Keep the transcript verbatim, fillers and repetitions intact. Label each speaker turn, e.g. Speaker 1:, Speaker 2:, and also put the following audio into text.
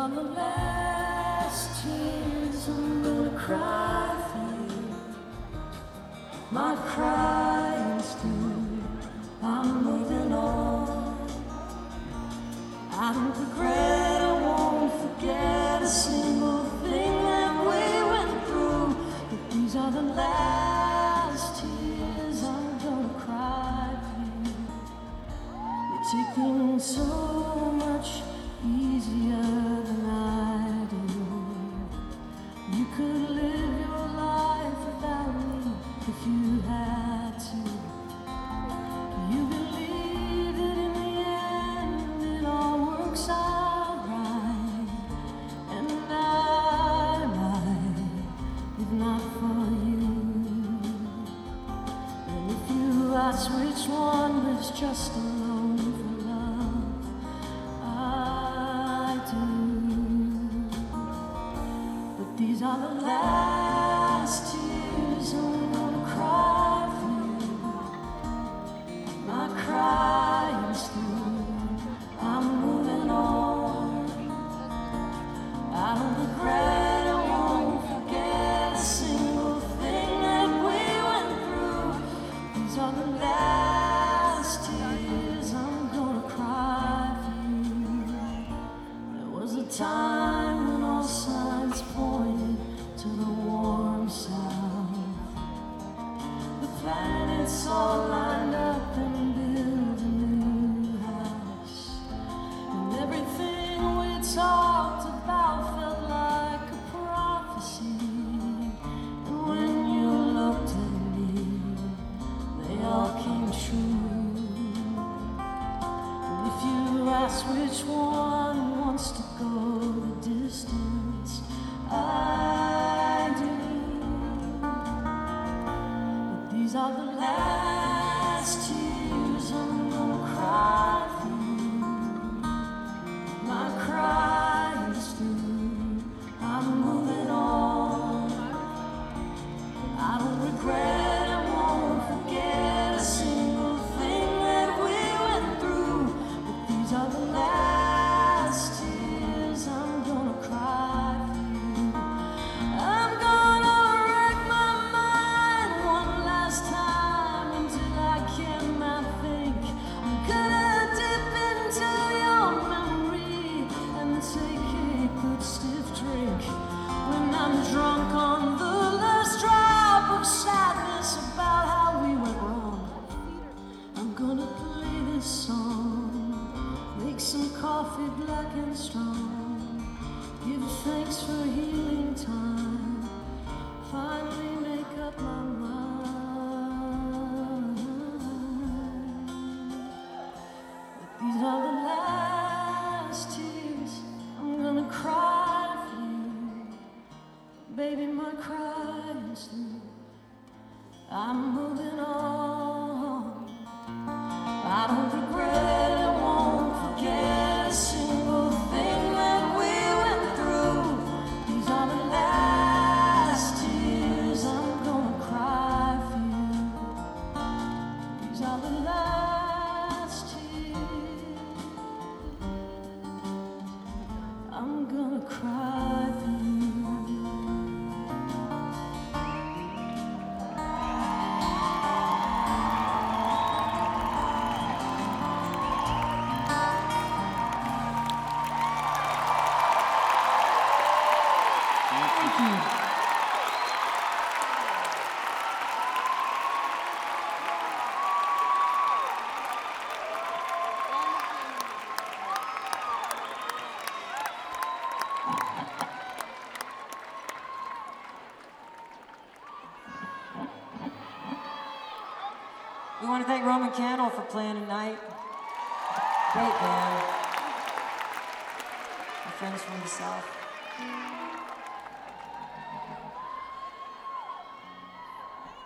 Speaker 1: are the last tears I'm gonna cry for you. My crying's through, I'm moving on. I don't regret, I won't forget a single thing that we went through. But these are the last tears I'm gonna cry for you. You take things so much easier than I do. You could live your life without me if you had to. You believe that in the end it all works out right, and I might, if not for you. And if you ask which one was just alone for love, I do. But these are the last tears I'm gonna cry for you. My crying's through, I'm moving on. I don't regret, I won't forget a single thing that we went through. These are the last tears I'm gonna cry for you. There was a time when all signs pointed to the warm south. The planets all lined up and built a new house. And everything we talked about felt like a prophecy. And when you looked at me, they all came true. And if you ask which one wants to go the distance, I do. But these are the last tears I'm gonna cry for you. My crying's through, I'm moving on. I don't regret, I won't forget a single thing that we went through. But these are the last tears I'm gonna cry for you. I'm gonna wreck my mind one last time until I cannot think. I'm gonna dip into your memory and take a good stiff drink. When I'm drunk on the last drop of sadness about how we went wrong, I'm gonna play this song, make some coffee black and strong, give thanks for healing time, finally make up my mind. But these are the last tears I'm gonna cry for you. Baby, my crying's through, I'm moving on. I don't regret, I won't forget a single thing that we went through. These are the last tears I'm gonna cry for you. These are the last tears I'm gonna cry for you.
Speaker 2: We want to thank Roman Candle for playing tonight. Great band. My friends from the South.